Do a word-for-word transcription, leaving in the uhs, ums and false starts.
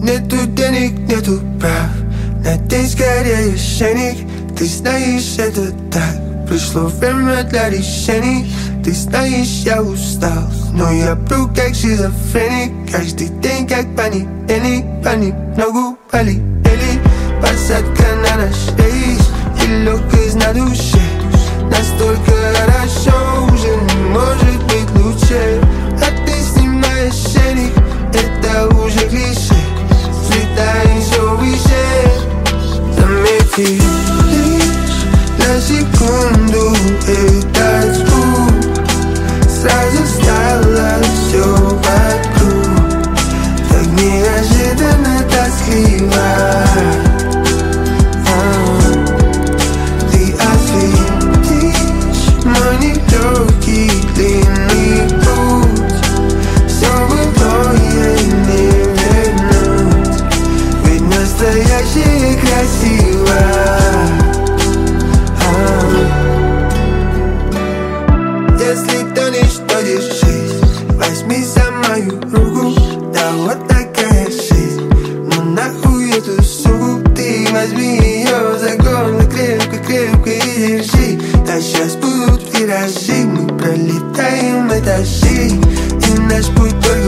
Нету денег, нету прав, на день скорее шейник. Ты знаешь, это так, пришло время для решений. Ты знаешь, я устал, но я пру как шизофреник. Каждый день как понедельник, понемногу полетели. Посадка на наш рейс и легкость на душе. Настолько хорошо, уже не может быть лучше. А ты снимаешь шейник, это уже клише. Взлетаем все выше. Заметь лишь на секунду этот звук. Сразу стало все вокруг так неожиданно тоскливо. Ты осветишь мой нелегкий длинный путь. Все былое не вернуть, ведь настоящее красиво. Если тонешь, то держись, возьми за мою руку. Да вот такая жизнь, ну нахуй эту суку. Ты возьми ее за горло крепко-крепко и держи. Да сейчас будут виражи, мы пролетаем этажи, и наш путь только